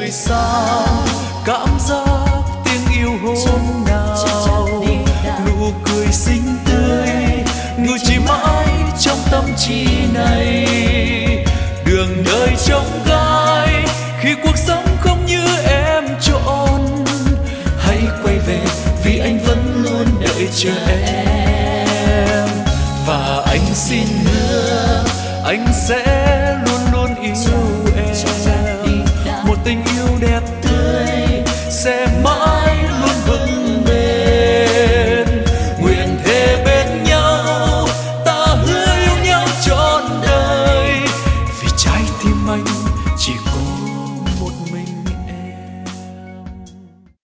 nơi xa, cảm giác tiếng yêu hôm nào, nụ cười xinh tươi người chỉ mãi trong tâm trí này. Đường đời trông gai khi cuộc sống không như em chọn, hãy quay về vì anh vẫn luôn đợi chờ em. Và anh xin hứa anh sẽ